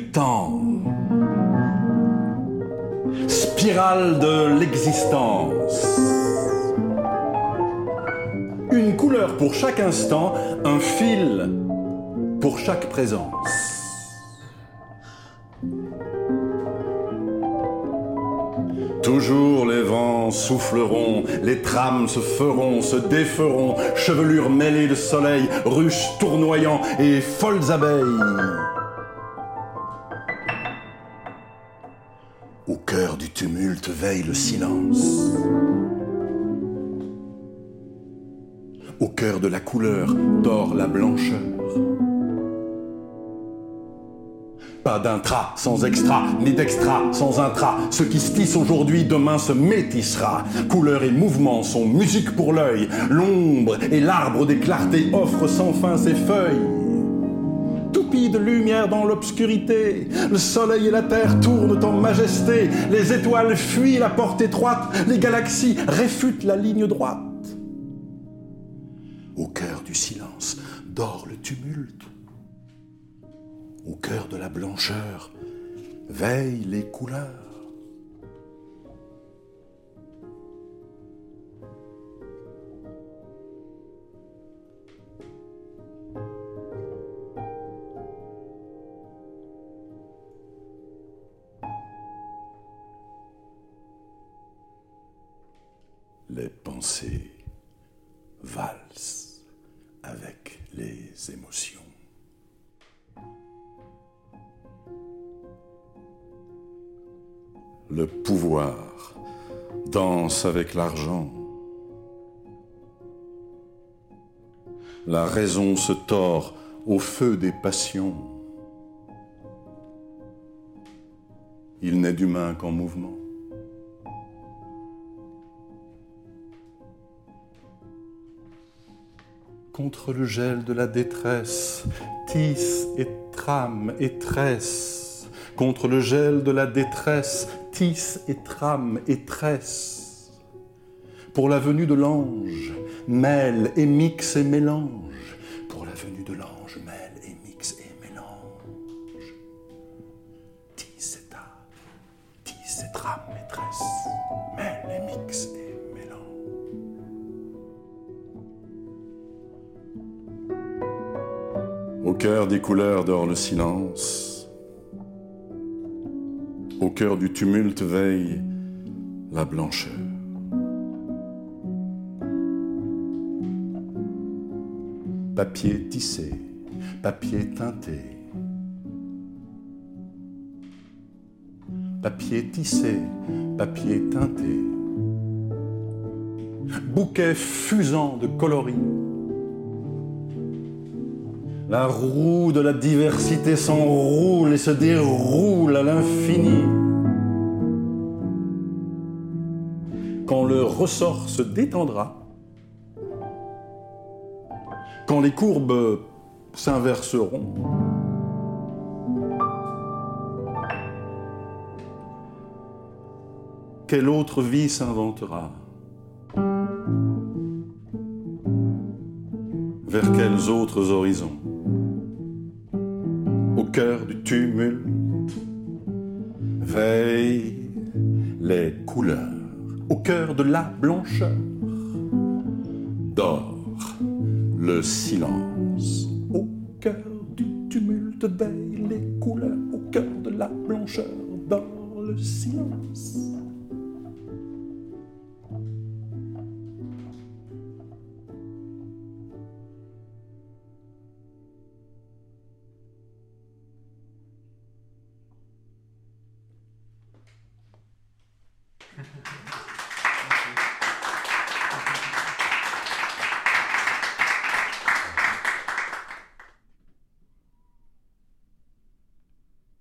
du temps. Spirale de l'existence. Une couleur pour chaque instant, un fil pour chaque présence. Toujours les vents souffleront, les trames se feront, se déferont, chevelures mêlées de soleil, ruches tournoyant et folles abeilles. Au cœur du tumulte veille le silence. Au cœur de la couleur dort la blancheur. Pas d'intra sans extra, ni d'extra sans intra. Ce qui se tisse aujourd'hui, demain se métissera. Couleur et mouvement sont musique pour l'œil. L'ombre et l'arbre des clartés offrent sans fin ses feuilles. Toupie de lumière dans l'obscurité. Le soleil et la terre tournent en majesté. Les étoiles fuient la porte étroite. Les galaxies réfutent la ligne droite. Au cœur du silence dort le tumulte. Au cœur de la blancheur veillent les couleurs. Les pensées valsent avec les émotions. Le pouvoir danse avec l'argent. La raison se tord au feu des passions. Il n'est d'humain qu'en mouvement. Contre le gel de la détresse, tisse et trame et tresse. Contre le gel de la détresse, tisse et trame et tresse. Pour la venue de l'ange, mêle et mixe et mélange. Pour la venue de l'ange, mêle et mixe et mélange. Tisse et trame et tresse. Mêle et mixe et mélange. Au cœur des couleurs dort le silence. Au cœur du tumulte veille la blancheur. Papier tissé, papier teinté. Papier tissé, papier teinté. Bouquet fusant de coloris. La roue de la diversité s'enroule et se déroule à l'infini. Quand le ressort se détendra, quand les courbes s'inverseront, quelle autre vie s'inventera? Vers quels autres horizons? Au cœur du tumulte veillent les couleurs. Au cœur de la blancheur dort le silence. Au cœur du tumulte veillent les couleurs. Au cœur de la blancheur dort le silence.